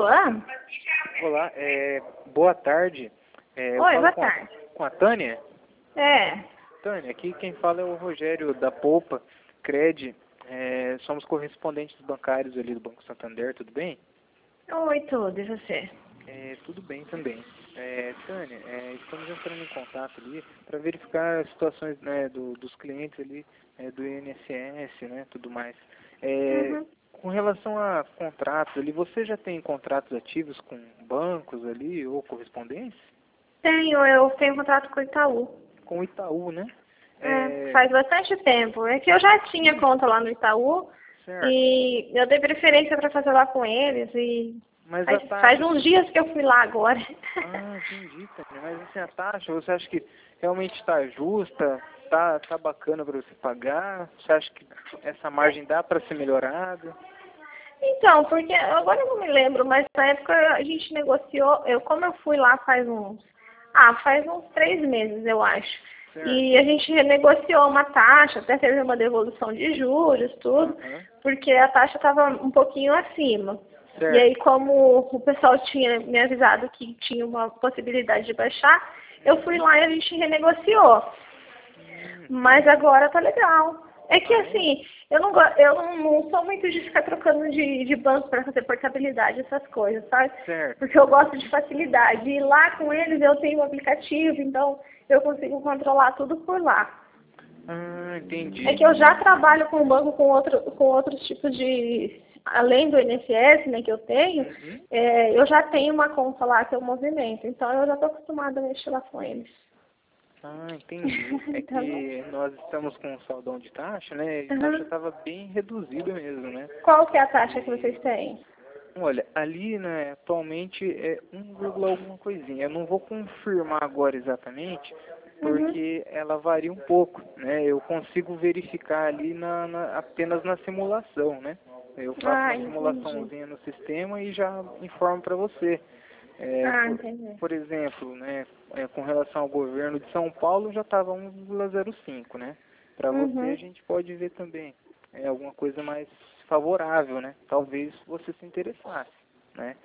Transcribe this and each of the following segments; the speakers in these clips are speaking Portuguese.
falando? Olá, boa tarde. Eu Oi, falo boa com tarde. com a Tânia? É. Tânia, aqui quem fala é o Rogério da Poupa Cred. Somos correspondentes bancários ali do Banco Santander, tudo bem? Oi, tudo, e você? Tudo bem também. Tânia, estamos entrando em contato ali para verificar as situações, né, dos clientes ali, do INSS, né, tudo mais. Uhum. Com relação a contratos ali, você já tem contratos ativos com bancos ali ou correspondência? Eu tenho contrato com o Itaú. Com o Itaú, né? Faz bastante tempo. É que eu já tinha conta lá no Itaú Certo. e eu dei preferência para fazer lá com eles e Mas a faz taxa... uns dias que eu fui lá agora. Ah, entendi, Tânia. Mas assim, a taxa, você acha que realmente está justa? Tá bacana para você pagar? Você acha que essa margem dá para ser melhorada? Então, porque agora eu não me lembro, mas na época a gente negociou, como eu fui lá faz uns 3 meses, eu acho. Certo. E a gente renegociou uma taxa, até teve uma devolução de juros, tudo, Aham. porque a taxa estava um pouquinho acima. E Certo. aí, como o pessoal tinha me avisado que tinha uma possibilidade de baixar, eu fui lá e a gente renegociou. Mas agora tá legal. É que Ah, é? assim, eu não sou muito de ficar trocando de banco para fazer portabilidade, essas coisas, sabe? Certo. Porque eu gosto de facilidade. E lá com eles eu tenho um aplicativo, então eu consigo controlar tudo por lá. Ah, entendi. É que eu já trabalho com o banco com outros tipos além do INSS, né, que eu tenho, Uhum. eu já tenho uma conta lá que eu movimento, então eu já estou acostumada a mexer lá com eles. Ah, entendi. É Tá bom? que nós estamos com um saldão de taxa, né? E a taxa Uhum. estava bem reduzida mesmo, né? Qual que é a taxa que vocês têm? Olha, ali, né, atualmente é 1, alguma coisinha. Eu não vou confirmar agora exatamente, Uhum. porque ela varia um pouco, né? Eu consigo verificar ali apenas na simulação, né? Eu faço Ah, uma entendi. simulaçãozinha no sistema e já informo para você. É, Ah, por, entendi. por exemplo, né, com relação ao governo de São Paulo já estava 1,05, né? Para você a Uhum. gente pode ver também alguma coisa mais favorável, né? Talvez você se interessasse, né?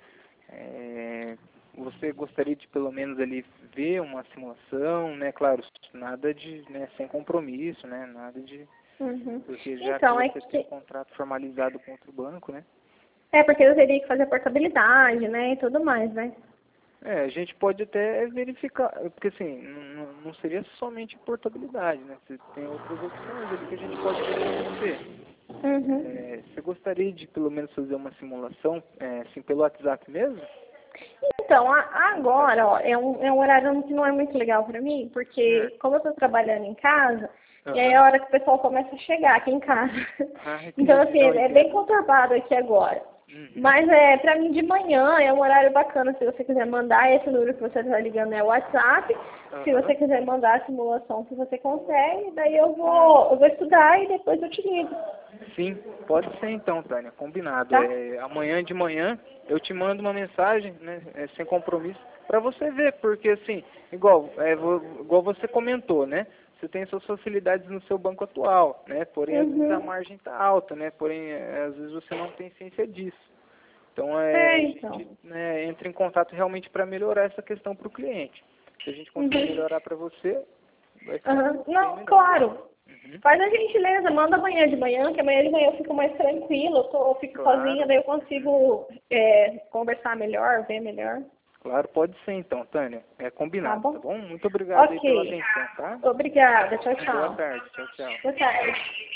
Você gostaria de pelo menos ali ver uma simulação, né? Claro, nada de, né, sem compromisso, né? Nada de, Uhum. porque já que Então, você tem um contrato formalizado com outro banco, né? porque eu teria que fazer a portabilidade, né, e tudo mais, né? A gente pode até verificar, porque assim, não seria somente portabilidade, né? Você tem outras opções ali que a gente pode ver para você. Uhum. Você gostaria de pelo menos fazer uma simulação, assim, pelo WhatsApp mesmo? Então, agora, ó, é um horário que não é muito legal para mim, porque Certo. como eu estou trabalhando em casa, e aí é Aham. a hora que o pessoal começa a chegar aqui em casa. Ah, Então, entendi. assim, Não, é bem entendo. conturbado aqui agora. Uhum. Mas para mim de manhã é um horário bacana, se você quiser mandar esse número que você está ligando é o WhatsApp. Se Aham. você quiser mandar a simulação que você consegue, daí eu vou estudar e depois eu te ligo, Sim, pode ser então, Tânia, combinado. tá? Amanhã de manhã eu te mando uma mensagem, né, sem compromisso, para você ver, porque assim, igual você comentou, né? Você tem suas facilidades no seu banco atual, né? Porém, às vezes a Uhum. margem está alta, né? Porém, às vezes você não tem ciência disso. Então, a Então. gente, né, entra em contato realmente para melhorar essa questão para o cliente. Se a gente conseguir Uhum. melhorar para você, vai ser Aham. bem Não, melhor. claro. Uhum. Faz a gentileza, manda amanhã de manhã, que amanhã de manhã eu fico mais tranquila, eu fico sozinha, Claro. daí eu Uhum. consigo conversar melhor, ver melhor. Claro, pode ser então, Tânia. É Tá combinado, tá bom? bom? Muito obrigado aí pela Ok. atenção, tá? Obrigada. Tchau, Boa tchau. tarde. Tchau, tchau. Boa tarde.